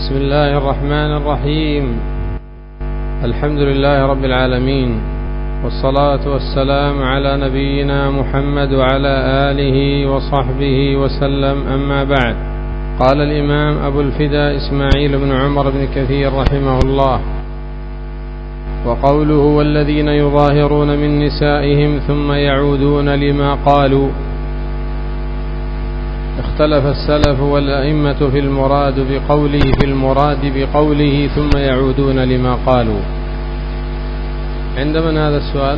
بسم الله الرحمن الرحيم. الحمد لله رب العالمين، والصلاة والسلام على نبينا محمد وعلى آله وصحبه وسلم، أما بعد. قال الإمام أبو الفداء إسماعيل بن عمر بن كثير رحمه الله: وقوله والذين يظاهرون من نسائهم ثم يعودون لما قالوا. اختلف السلف والأئمة في المراد بقوله ثم يعودون لما قالوا. عند من هذا السؤال؟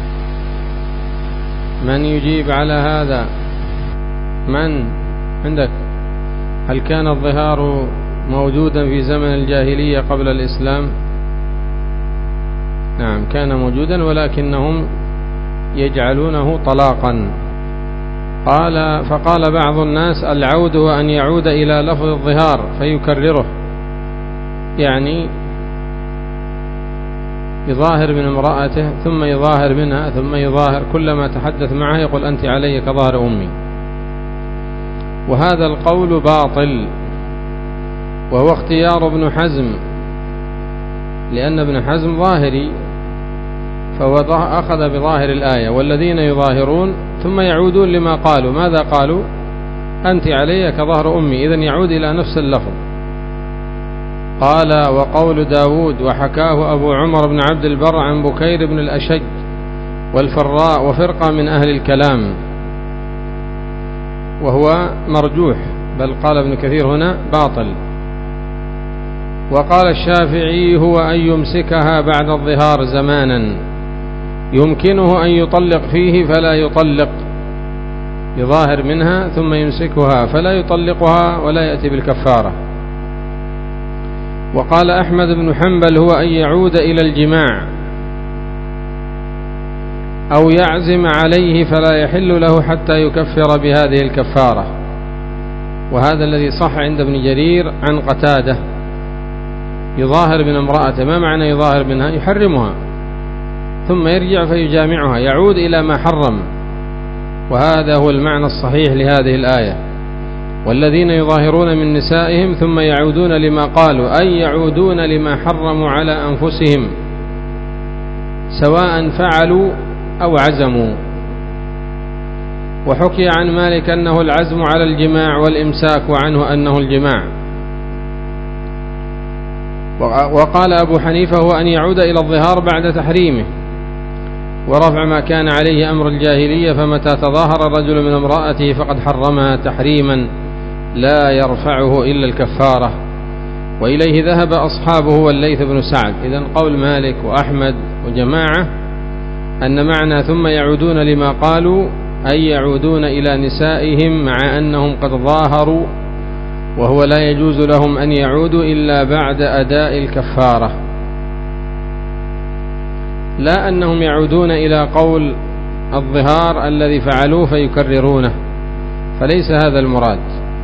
من يجيب على هذا؟ من عندك؟ هل كان الظهار موجودا في زمن الجاهلية قبل الإسلام؟ نعم، كان موجودا، ولكنهم يجعلونه طلاقا. فقال بعض الناس: العود هو أن يعود إلى لفظ الظهار فيكرره، يعني يظاهر من امرأته ثم يظاهر منها ثم يظاهر، كلما تحدث معها يقول أنت علي كظهر أمي. وهذا القول باطل، وهو اختيار ابن حزم، لأن ابن حزم ظاهري، فهو أخذ بظاهر الآية: والذين يظاهرون ثم يعودون لما قالوا. ماذا قالوا؟ أنت علي كظهر أمي، إذن يعود إلى نفس اللفظ. قال: وقول داود وحكاه أبو عمر بن عبد البر عن بكير بن الأشج والفراء وفرقة من أهل الكلام، وهو مرجوح، بل قال ابن كثير هنا باطل. وقال الشافعي: هو أن يمسكها بعد الظهار زمانا يمكنه أن يطلق فيه فلا يطلق، يظاهر منها ثم يمسكها فلا يطلقها ولا يأتي بالكفارة. وقال أحمد بن حنبل: هو أن يعود إلى الجماع أو يعزم عليه فلا يحل له حتى يكفر بهذه الكفارة. وهذا الذي صح عند ابن جرير عن قتادة: يظاهر من امرأته. ما معنى يظاهر منها؟ يحرمها ثم يرجع فيجامعها، يعود إلى ما حرم. وهذا هو المعنى الصحيح لهذه الآية: والذين يظاهرون من نسائهم ثم يعودون لما قالوا، أي يعودون لما حرموا على أنفسهم، سواء فعلوا أو عزموا. وحكي عن مالك أنه العزم على الجماع، والإمساك عنه أنه الجماع. وقال أبو حنيفة: هو أن يعود إلى الظهار بعد تحريمه ورفع ما كان عليه أمر الجاهلية، فمتى تظاهر الرجل من امرأته فقد حرمها تحريما لا يرفعه إلا الكفارة. وإليه ذهب أصحابه والليث بن سعد. إذن قول مالك وأحمد وجماعة أن معنى ثم يعودون لما قالوا أي يعودون إلى نسائهم مع أنهم قد ظاهروا، وهو لا يجوز لهم أن يعودوا إلا بعد أداء الكفارة، لا أنهم يعودون إلى قول الظهار الذي فعلوه فيكررونه، فليس هذا المراد.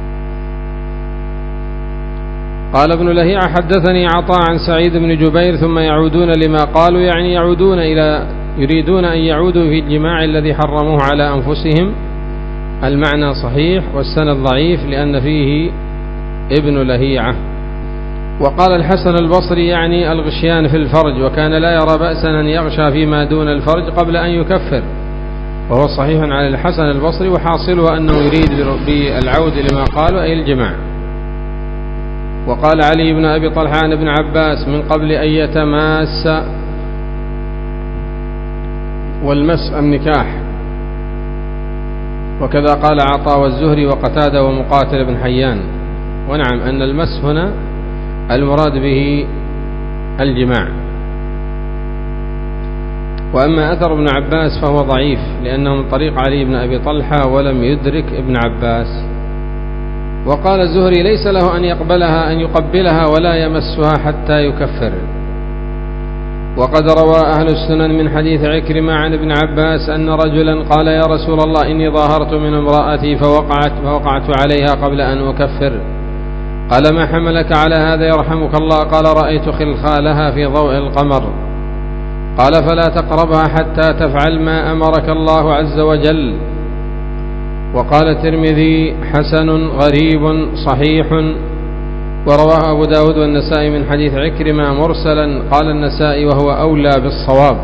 قال ابن لهيعة: حدثني عطاء عن سعيد بن جبير ثم يعودون لما قالوا، يعني يريدون أن يعودوا في الجماع الذي حرموه على أنفسهم. المعنى صحيح والسند ضعيف لأن فيه ابن لهيعة. وقال الحسن البصري: يعني الغشيان في الفرج، وكان لا يرى بأسا أن يغشى فيما دون الفرج قبل أن يكفر، وهو صحيح على الحسن البصري، وحاصله أنه يريد بالعود لما قالوا أي الجماع. وقال علي بن أبي طلحة عن ابن عباس: من قبل أن يتماس، والمس النكاح. وكذا قال عطاء والزهري وقتادة ومقاتل بن حيان. ونعم، أن المس هنا المراد به الجماع. وأما أثر ابن عباس فهو ضعيف، لأنه من طريق علي بن أبي طلحة ولم يدرك ابن عباس. وقال الزهري: ليس له أن يقبلها ولا يمسها حتى يكفر. وقد روى أهل السنن من حديث عكرمة عن ابن عباس أن رجلا قال: يا رسول الله، إني ظاهرت من امرأتي فوقعت عليها قبل أن أكفر. قال: ما حملك على هذا يرحمك الله؟ قال: رأيت خلخالها في ضوء القمر. قال: فلا تقربها حتى تفعل ما أمرك الله عز وجل. وقال الترمذي: حسن غريب صحيح. ورواه أبو داود والنسائي من حديث عكرمة مرسلا، قال النسائي وهو أولى بالصواب.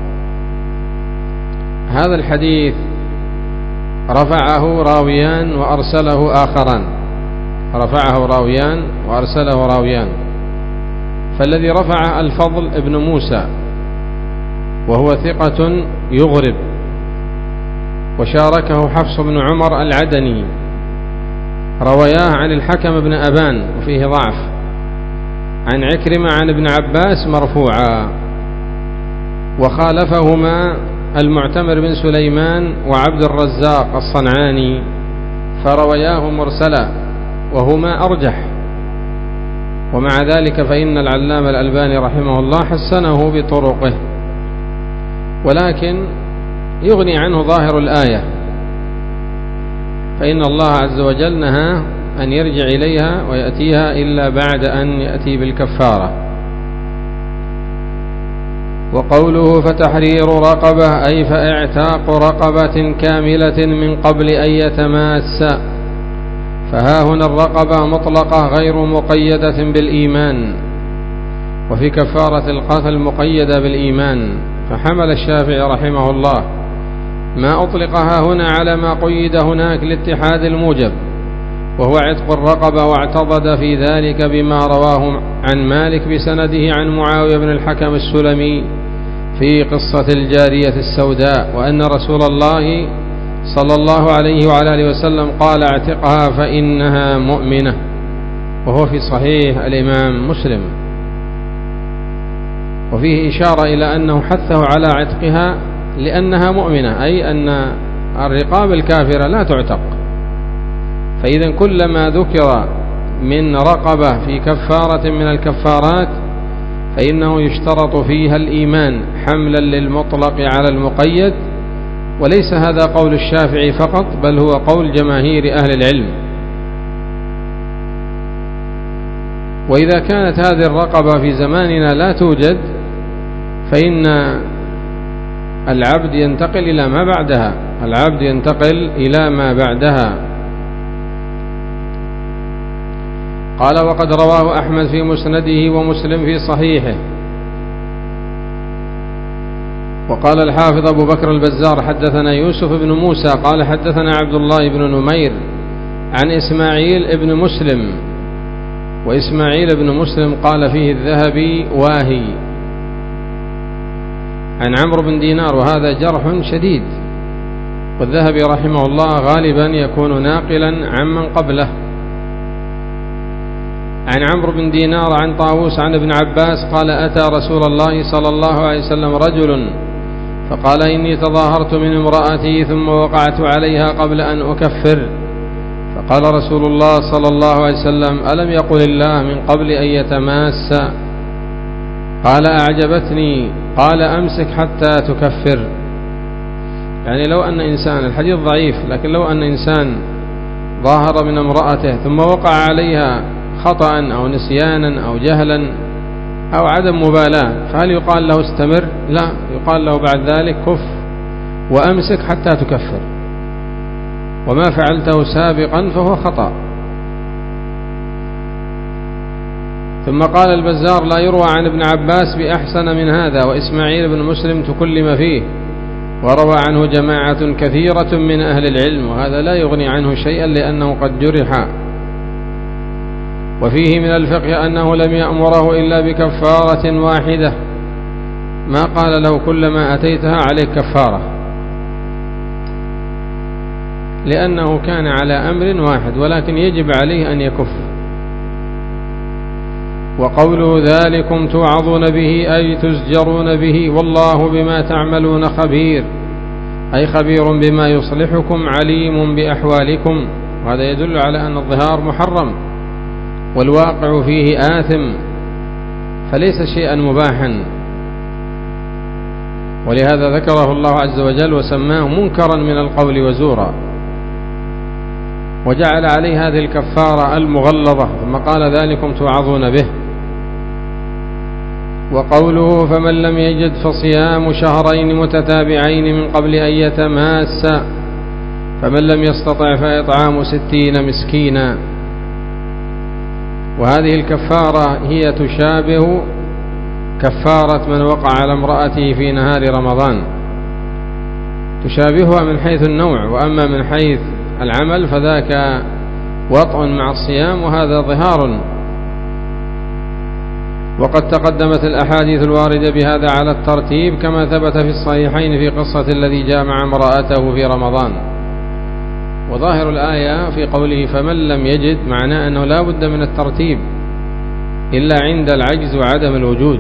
هذا الحديث رفعه راويان وأرسله آخران، رفعه راويان وأرسله راويان. فالذي رفع الفضل ابن موسى وهو ثقة يغرب، وشاركه حفص بن عمر العدني، روياه عن الحكم بن أبان وفيه ضعف، عن عكرمة عن ابن عباس مرفوعا. وخالفهما المعتمر بن سليمان وعبد الرزاق الصنعاني فروياه مرسلا، وهما أرجح. ومع ذلك فإن العلامة الألباني رحمه الله حسنه بطرقه، ولكن يغني عنه ظاهر الآية، فإن الله عز وجل نهى أن يرجع إليها ويأتيها إلا بعد أن يأتي بالكفارة. وقوله فتحرير رقبة أي فاعتاق رقبة كاملة من قبل أن يتماس، فها هنا الرقبة مطلقة غير مقيدة بالإيمان، وفي كفارة القتل مقيدة بالإيمان، فحمل الشافعي رحمه الله ما أطلقها هنا على ما قيد هناك لاتحاد الموجب، وهو عتق الرقبة، واعتضد في ذلك بما رواه عن مالك بسنده عن معاوية بن الحكم السلمي في قصة الجارية السوداء، وأن رسول الله صلى الله عليه وعلى آله وسلم قال اعتقها فإنها مؤمنة، وهو في صحيح الإمام مسلم. وفيه إشارة إلى أنه حثه على عتقها لأنها مؤمنة، أي أن الرقاب الكافرة لا تعتق. فإذا كلما ذكر من رقبة في كفارة من الكفارات فإنه يشترط فيها الإيمان حملا للمطلق على المقيد، وليس هذا قول الشافعي فقط، بل هو قول جماهير أهل العلم. وإذا كانت هذه الرقبة في زماننا لا توجد، فإن العبد ينتقل إلى ما بعدها، العبد ينتقل إلى ما بعدها. قال وقد رواه أحمد في مسنده ومسلم في صحيحه. وقال الحافظ أبو بكر البزار حدثنا يوسف بن موسى قال حدثنا عبد الله بن نمير عن إسماعيل بن مسلم، وإسماعيل بن مسلم قال فيه الذهبي واهي، عن عمرو بن دينار، وهذا جرح شديد، والذهبي رحمه الله غالبا يكون ناقلا عمن قبله. عن عمرو بن دينار عن طاووس عن ابن عباس قال أتى رسول الله صلى الله عليه وسلم رجل فقال إني تظاهرت من امرأتي ثم وقعت عليها قبل أن أكفر، فقال رسول الله صلى الله عليه وسلم ألم يقل الله من قبل أن يتماس؟ قال أعجبتني، قال أمسك حتى تكفر. يعني لو أن إنسان، الحديث ضعيف، لكن لو أن إنسان ظاهر من امرأته ثم وقع عليها خطأ أو نسيانا أو جهلا أو عدم مبالاة، فهل يقال له استمر؟ لا، يقال له بعد ذلك كف وأمسك حتى تكفر، وما فعلته سابقا فهو خطأ. ثم قال البزار لا يروى عن ابن عباس بأحسن من هذا، وإسماعيل بن مسلم تكلم فيه، وروى عنه جماعة كثيرة من أهل العلم، وهذا لا يغني عنه شيئا لأنه قد جرح. وفيه من الفقه أنه لم يأمره إلا بكفارة واحدة، ما قال له كلما أتيتها عليك كفارة، لأنه كان على أمر واحد، ولكن يجب عليه أن يكف. وقوله ذلكم توعظون به أي تزجرون به، والله بما تعملون خبير، أي خبير بما يصلحكم عليم بأحوالكم. وهذا يدل على أن الظهار محرم والواقع فيه آثم، فليس شيئا مباحا، ولهذا ذكره الله عز وجل وسماه منكرا من القول وزورا، وجعل عليه هذه الكفارة المغلظة، ثم قال ذلكم توعظون به. وقوله فمن لم يجد فصيام شهرين متتابعين من قبل أن يتماس، فمن لم يستطع فإطعام 60 مسكينا. وهذه الكفارة هي تشابه كفارة من وقع على امرأته في نهار رمضان، تشابهها من حيث النوع، وأما من حيث العمل فذاك وطء مع الصيام وهذا ظهار. وقد تقدمت الأحاديث الواردة بهذا على الترتيب كما ثبت في الصحيحين في قصة الذي جامع امرأته في رمضان. وظاهر الآية في قوله فمن لم يجد معناه أنه لا بد من الترتيب إلا عند العجز وعدم الوجود.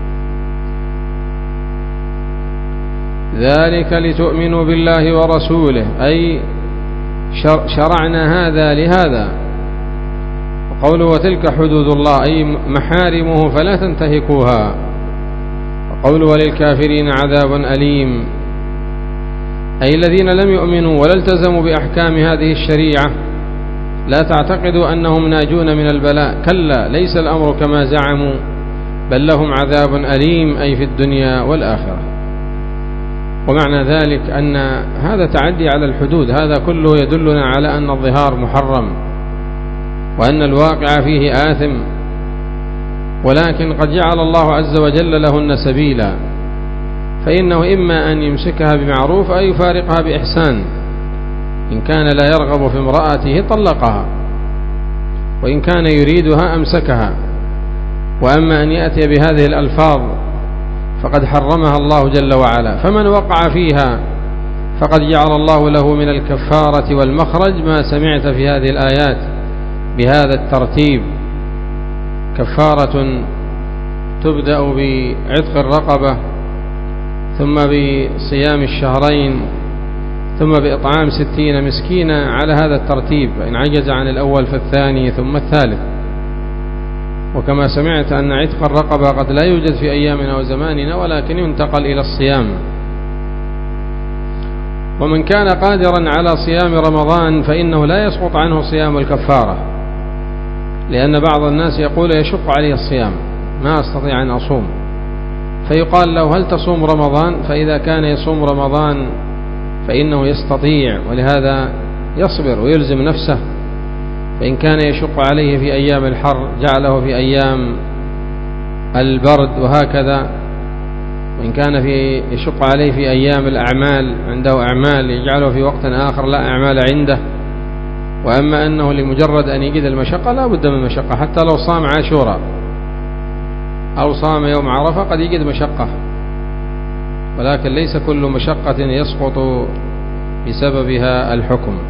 ذلك لتؤمنوا بالله ورسوله، أي شرعنا هذا لهذا. وقوله وتلك حدود الله أي محارمه فلا تنتهكوها. وقوله وللكافرين عذاب أليم، أي الذين لم يؤمنوا ولا التزموا بأحكام هذه الشريعة لا تعتقدوا أنهم ناجون من البلاء، كلا ليس الأمر كما زعموا بل لهم عذاب أليم أي في الدنيا والآخرة. ومعنى ذلك أن هذا تعدي على الحدود، هذا كله يدلنا على أن الظهار محرم وأن الواقع فيه آثم، ولكن قد جعل الله عز وجل لهن سبيلا، فإنه إما أن يمسكها بمعروف أو يفارقها بإحسان. إن كان لا يرغب في امرأته طلقها، وإن كان يريدها أمسكها. وأما أن يأتي بهذه الألفاظ فقد حرمها الله جل وعلا، فمن وقع فيها فقد جعل الله له من الكفارة والمخرج ما سمعت في هذه الآيات بهذا الترتيب: كفارة تبدأ بعتق الرقبة، ثم بصيام الشهرين، ثم بإطعام 60 مسكينا على هذا الترتيب، فإن عجز عن الأول فالثاني ثم الثالث. وكما سمعت أن عتق الرقبة قد لا يوجد في أيامنا وزماننا، ولكن ينتقل إلى الصيام. ومن كان قادرا على صيام رمضان فإنه لا يسقط عنه صيام الكفارة، لأن بعض الناس يقول يشق عليه الصيام ما أستطيع أن أصوم، فيقال له هل تصوم رمضان؟ فإذا كان يصوم رمضان فإنه يستطيع، ولهذا يصبر ويلزم نفسه. فإن كان يشق عليه في أيام الحر جعله في أيام البرد وهكذا، وإن كان يشق عليه في أيام الأعمال، عنده أعمال يجعله في وقت آخر لا أعمال عنده. وأما أنه لمجرد أن يجد المشقة لا بد من مشقة، حتى لو صام عاشوراء أو صام يوم عرفة قد يجد مشقة، ولكن ليس كل مشقة يسقط بسببها الحكم.